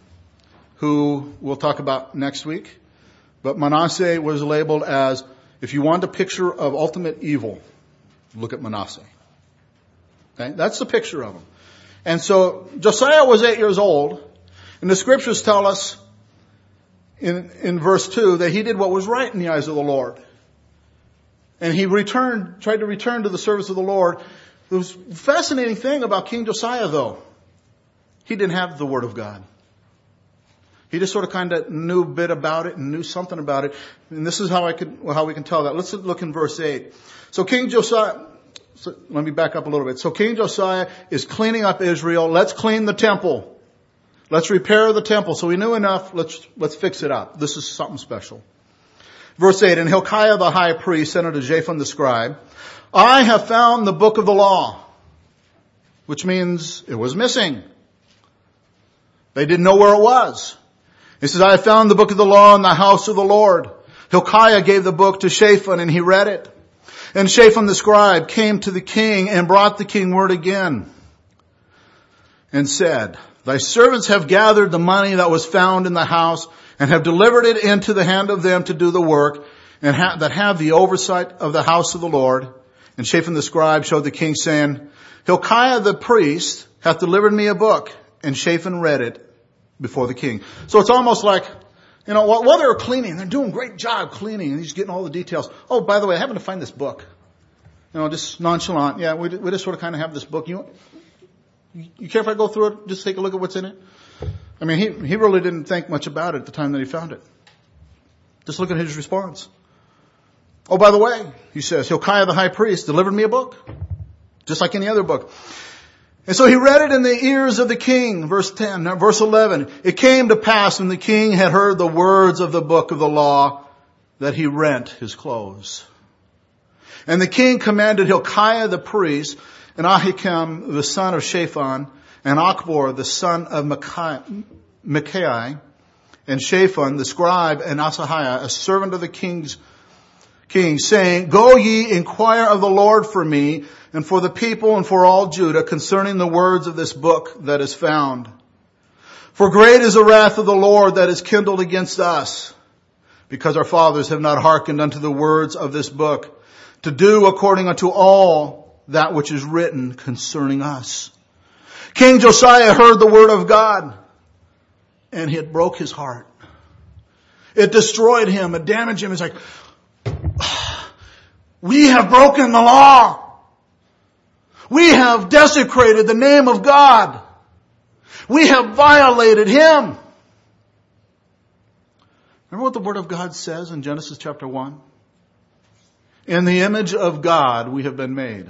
who we'll talk about next week. But Manasseh was labeled as, if you want a picture of ultimate evil, look at Manasseh. Okay, that's the picture of him. And so Josiah was eight years old, and the scriptures tell us in, in verse two that he did what was right in the eyes of the Lord. And he returned, tried to return to the service of the Lord. The fascinating thing about King Josiah, though, he didn't have the Word of God. He just sort of kind of knew a bit about it and knew something about it. And this is how I could, how we can tell that. Let's look in verse eight. So King Josiah, so let me back up a little bit. So King Josiah is cleaning up Israel. Let's clean the temple. Let's repair the temple. So we knew enough. Let's, let's fix it up. This is something special. Verse eight, and Hilkiah the high priest said unto Shaphan the scribe, I have found the book of the law, which means it was missing. They didn't know where it was. He says, I have found the book of the law in the house of the Lord. Hilkiah gave the book to Shaphan, and he read it. And Shaphan the scribe came to the king and brought the king word again and said, thy servants have gathered the money that was found in the house and have delivered it into the hand of them to do the work and ha- that have the oversight of the house of the Lord. And Shaphan the scribe showed the king, saying, Hilkiah the priest hath delivered me a book. And Shaphan read it before the king. So it's almost like, you know, while they're cleaning, they're doing a great job cleaning, and he's getting all the details. Oh, by the way, I happen to find this book. You know, just nonchalant. Yeah, we, we just sort of kind of have this book. You, you care if I go through it? Just take a look at what's in it? I mean, he, he really didn't think much about it at the time that he found it. Just look at his response. Oh, by the way, he says, Hilkiah the high priest delivered me a book, just like any other book. And so he read it in the ears of the king, verse ten, verse eleven. It came to pass when the king had heard the words of the book of the law that he rent his clothes. And the king commanded Hilkiah the priest and Ahikam the son of Shaphan and Achbor the son of Micaiah and Shaphan the scribe and Asahiah, a servant of the king's king, saying, Go ye, inquire of the Lord for me, and for the people, and for all Judah, concerning the words of this book that is found. For great is the wrath of the Lord that is kindled against us, because our fathers have not hearkened unto the words of this book, to do according unto all that which is written concerning us. King Josiah heard the word of God, and it broke his heart. It destroyed him, it damaged him. It's like, we have broken the law. We have desecrated the name of God. We have violated Him. Remember what the Word of God says in Genesis chapter one? In the image of God we have been made.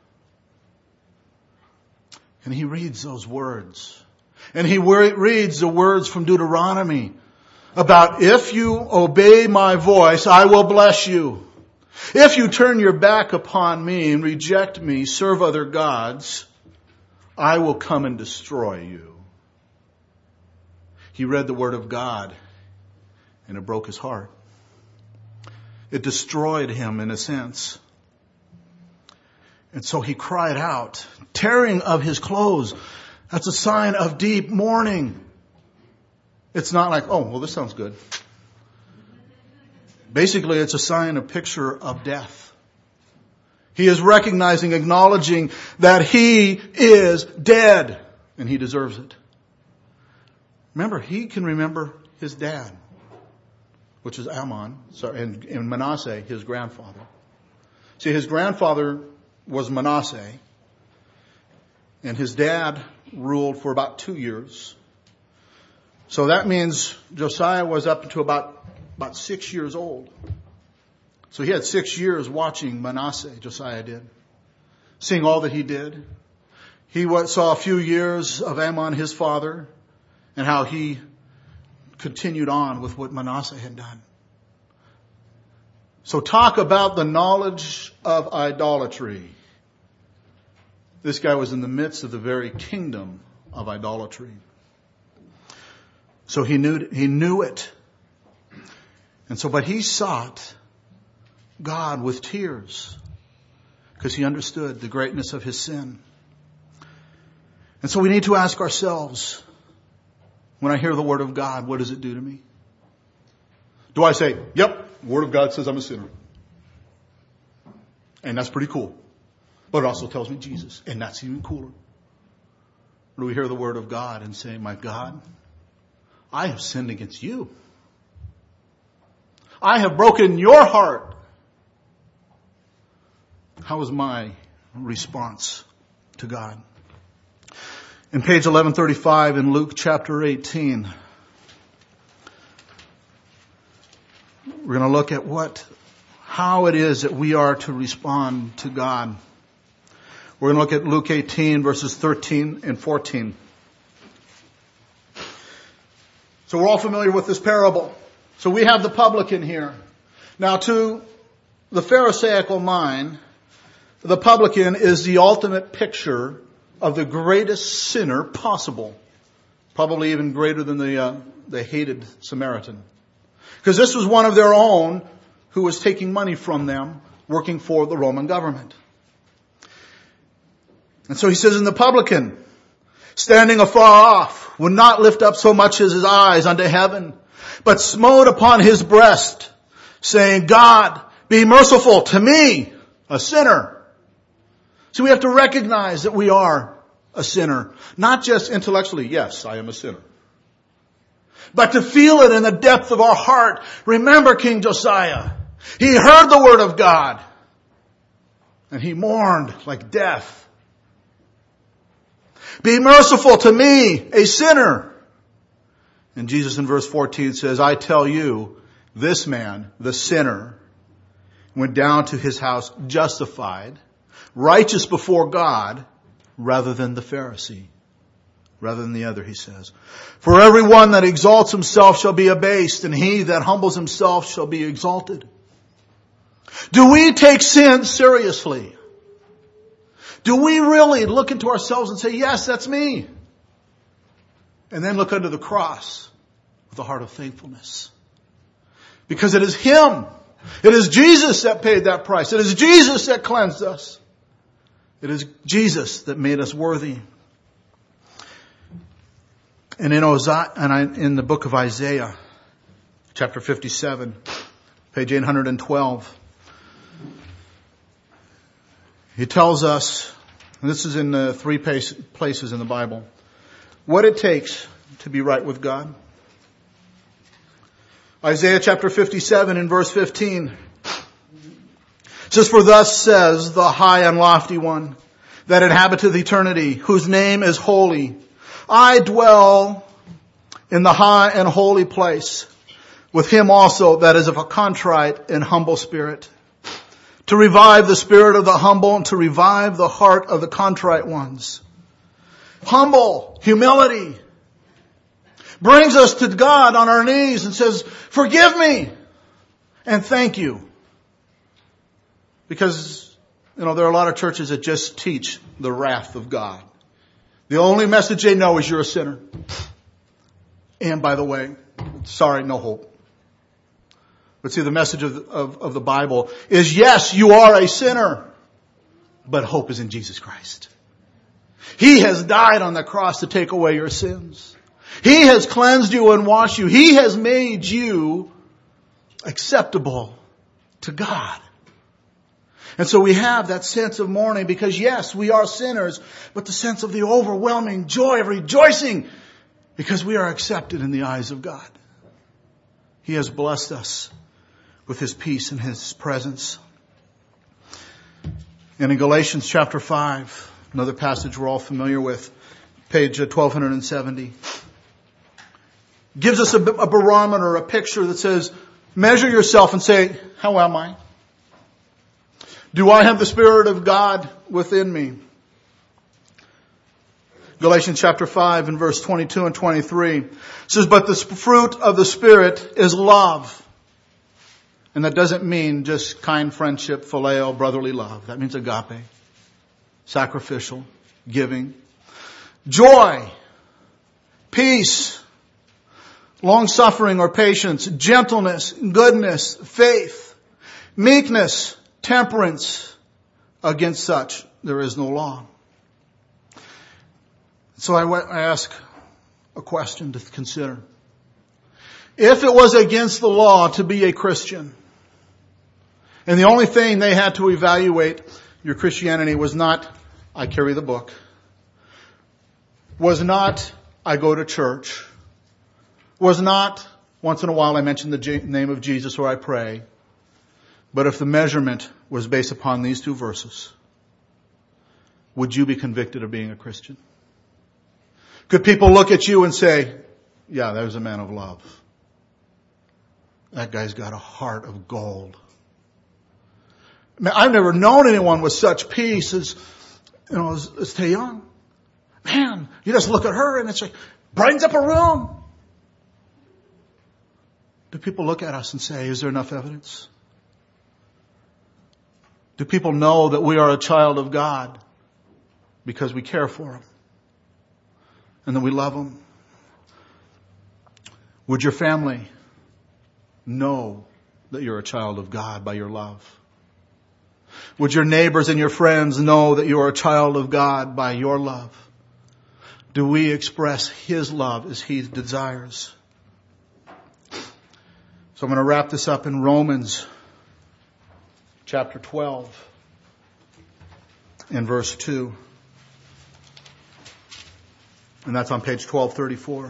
And he reads those words. And he reads the words from Deuteronomy about, if you obey my voice, I will bless you. If you turn your back upon me and reject me, serve other gods, I will come and destroy you. He read the word of God, and it broke his heart. It destroyed him in a sense. And so he cried out, tearing of his clothes. That's a sign of deep mourning. It's not like, oh, well, this sounds good. Basically, it's a sign, a picture of death. He is recognizing, acknowledging that he is dead, and he deserves it. Remember, he can remember his dad, which is Ammon, sorry, and, and Manasseh, his grandfather. See, his grandfather was Manasseh, and his dad ruled for about two years. So that means Josiah was up to about About six years old. So he had six years watching Manasseh, Josiah did. Seeing all that he did. He saw a few years of Ammon, his father, and how he continued on with what Manasseh had done. So talk about the knowledge of idolatry. This guy was in the midst of the very kingdom of idolatry. So he knew, he knew it. And so, but he sought God with tears because he understood the greatness of his sin. And so we need to ask ourselves, when I hear the word of God, what does it do to me? Do I say, yep, the word of God says I'm a sinner. And that's pretty cool. But it also tells me Jesus. And that's even cooler. Or do we hear the word of God and say, my God, I have sinned against you. I have broken your heart. How is my response to God? In page eleven thirty-five in Luke chapter eighteen, we're going to look at what, how it is that we are to respond to God. We're going to look at Luke eighteen verses thirteen and fourteen. So we're all familiar with this parable. So we have the publican here. Now, to the Pharisaical mind, the publican is the ultimate picture of the greatest sinner possible. Probably even greater than the, uh, the hated Samaritan. Because this was one of their own who was taking money from them, working for the Roman government. And so he says, and the publican, standing afar off, would not lift up so much as his eyes unto heaven, but smote upon his breast, saying, God, be merciful to me, a sinner. So we have to recognize that we are a sinner. Not just intellectually, yes, I am a sinner. But to feel it in the depth of our heart. Remember King Josiah. He heard the word of God. And he mourned like death. Be merciful to me, a sinner. And Jesus in verse fourteen says, I tell you, this man, the sinner, went down to his house justified, righteous before God, rather than the Pharisee. Rather than the other, he says. For everyone that exalts himself shall be abased, and he that humbles himself shall be exalted. Do we take sin seriously? Do we really look into ourselves and say, yes, that's me? And then look under the cross with a heart of thankfulness. Because it is Him It is Jesus that paid that price. It is Jesus that cleansed us. It is Jesus that made us worthy. And in, Ozi- and I, in the book of Isaiah, chapter fifty-seven, page eight hundred twelve, he tells us, and this is in uh, three places in the Bible, what it takes to be right with God. Isaiah chapter fifty-seven in verse fifteen says, "For thus says the high and lofty one that inhabiteth eternity, whose name is holy. I dwell in the high and holy place with him also that is of a contrite and humble spirit, to revive the spirit of the humble and to revive the heart of the contrite ones." Humble, humility, brings us to God on our knees and says, "Forgive me and thank you." Because, you know, there are a lot of churches that just teach the wrath of God. The only message they know is you're a sinner. And by the way, sorry, no hope. But see, the message of, of, of the Bible is, yes, you are a sinner, but hope is in Jesus Christ. He has died on the cross to take away your sins. He has cleansed you and washed you. He has made you acceptable to God. And so we have that sense of mourning because, yes, we are sinners, but the sense of the overwhelming joy of rejoicing because we are accepted in the eyes of God. He has blessed us with His peace and His presence. And in Galatians chapter five, another passage we're all familiar with, page twelve seventy, gives us a, a barometer, a picture that says, measure yourself and say, how am I? Do I have the Spirit of God within me? Galatians chapter five and verse twenty-two and twenty-three says, "But the fruit of the Spirit is love." And that doesn't mean just kind friendship, phileo, brotherly love. That means agape, sacrificial, giving. Joy, peace, long-suffering or patience, gentleness, goodness, faith, meekness, temperance. Against such there is no law. So I, I ask a question to consider. If it was against the law to be a Christian, and the only thing they had to evaluate your Christianity was not, I carry the book, was not, I go to church, was not, once in a while I mention the J- name of Jesus or I pray, but if the measurement was based upon these two verses, would you be convicted of being a Christian? Could people look at you and say, yeah, there's a man of love. That guy's got a heart of gold. I mean, I've never known anyone with such peace as, you know, as, as Taeyong. Man, you just look at her and it's like, brightens up a room. Do people look at us and say, is there enough evidence? Do people know that we are a child of God because we care for Him and that we love Him? Would your family know that you're a child of God by your love? Would your neighbors and your friends know that you are a child of God by your love? Do we express His love as He desires? So I'm going to wrap this up in Romans chapter twelve and verse two. And that's on page twelve thirty-four.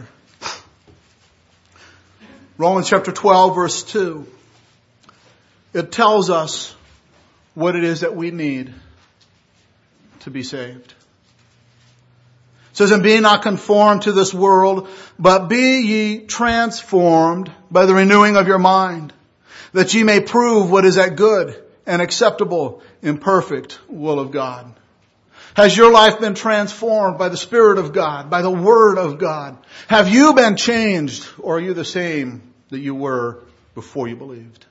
Romans chapter twelve verse two. It tells us what it is that we need to be saved. It says, "And be not conformed to this world, but be ye transformed by the renewing of your mind, that ye may prove what is that good and acceptable and perfect will of God." Has your life been transformed by the Spirit of God, by the Word of God? Have you been changed, or are you the same that you were before you believed?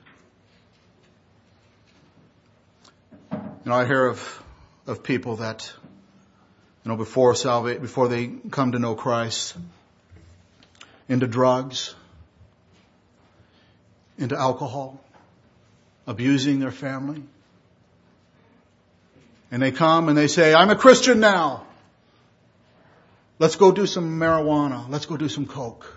You know, I hear of of people that, you know, before salvation, before they come to know Christ, into drugs, into alcohol, abusing their family. And they come and they say, I'm a Christian now. Let's go do some marijuana. Let's go do some coke.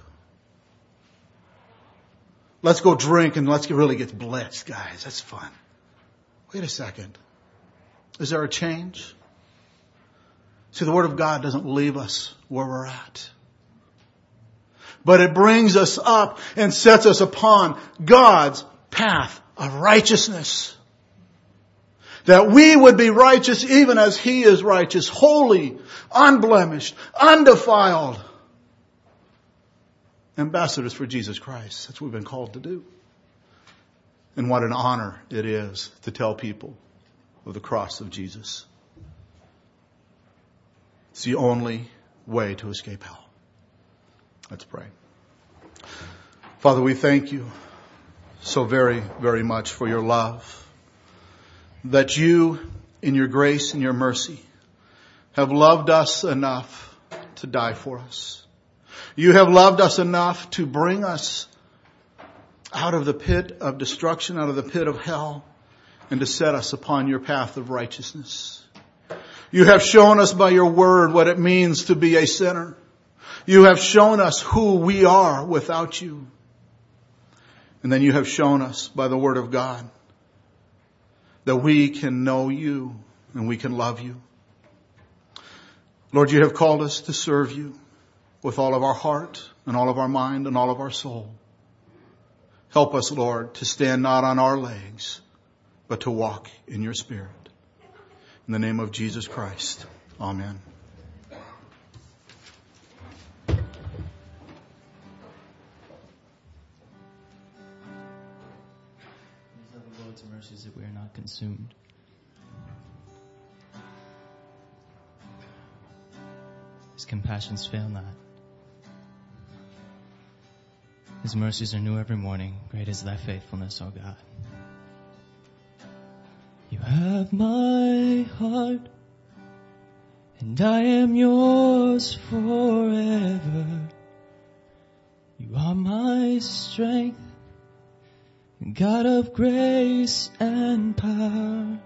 Let's go drink and let's really get blitzed, guys. That's fun. Wait a second. Is there a change? See, the Word of God doesn't leave us where we're at. But it brings us up and sets us upon God's path of righteousness. That we would be righteous even as He is righteous, holy, unblemished, undefiled. Ambassadors for Jesus Christ. That's what we've been called to do. And what an honor it is to tell people of the cross of Jesus. It's the only way to escape hell. Let's pray. Father, we thank you so very, very much for your love. That you, in your grace and your mercy, have loved us enough to die for us. You have loved us enough to bring us out of the pit of destruction, out of the pit of hell, and to set us upon your path of righteousness. You have shown us by your word what it means to be a sinner. You have shown us who we are without you. And then you have shown us by the word of God that we can know you and we can love you. Lord, you have called us to serve you with all of our heart and all of our mind and all of our soul. Help us, Lord, to stand not on our legs, but to walk in your Spirit. In the name of Jesus Christ. Amen. Mercies that we are not consumed. His compassions fail not. His mercies are new every morning. Great is thy faithfulness, O God. You have my heart, and I am yours forever. You are my strength, God of grace and power,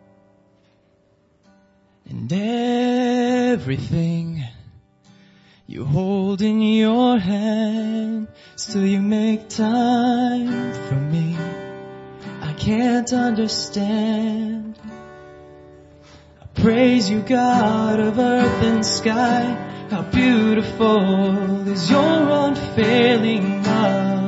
and everything you hold in your hand, still you make time for me. I can't understand. I praise you, God of earth and sky. How beautiful is your unfailing love.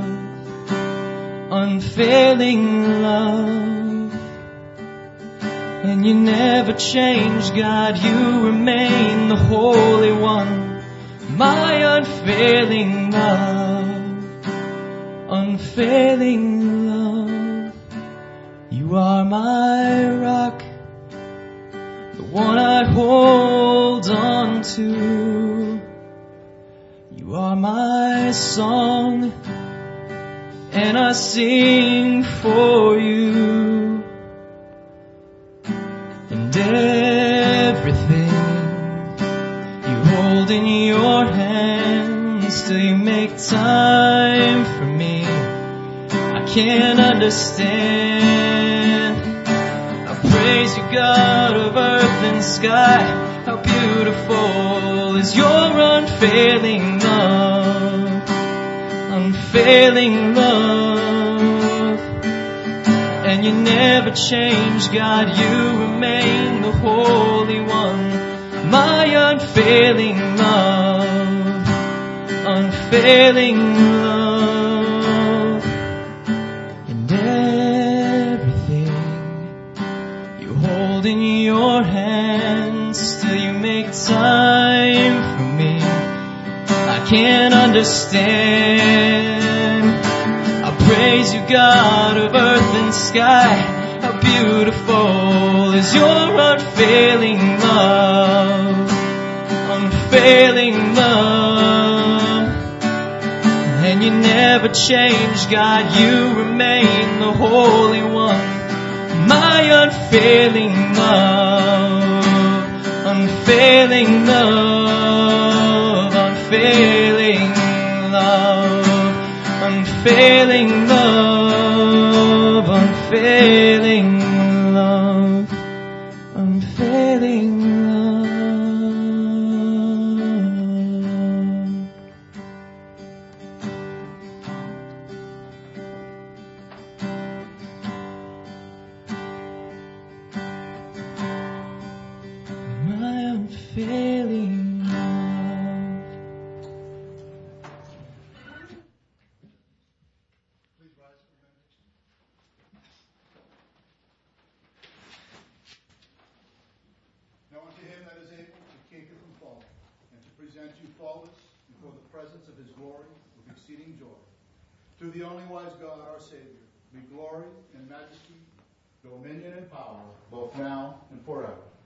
Unfailing love. And you never change, God, you remain the Holy One. My unfailing love, unfailing love. You are my rock, the one I hold on to. You are my song, and I sing for you. And everything you hold in your hands, still you make time for me. I can't understand. I praise you, God of earth and sky. How beautiful is your unfailing love. Unfailing love. And you never change, God, you remain the Holy One. My unfailing love, unfailing love. And everything you hold in your hands, still you make time for me. I can't understand. I praise you, God of earth and sky. How beautiful is your unfailing love, unfailing love. And you never change, God, you remain the Holy One. My unfailing love, unfailing love, unfailing love, unfailing love, unfailing unfailing love, unfailing love. My unfailing love. Please rise for a minute. Now unto him that is able to keep you from falling, and to present you faultless before the presence of his glory with exceeding joy. To the only wise God, our Savior, be glory and majesty, dominion and power, both now and forever.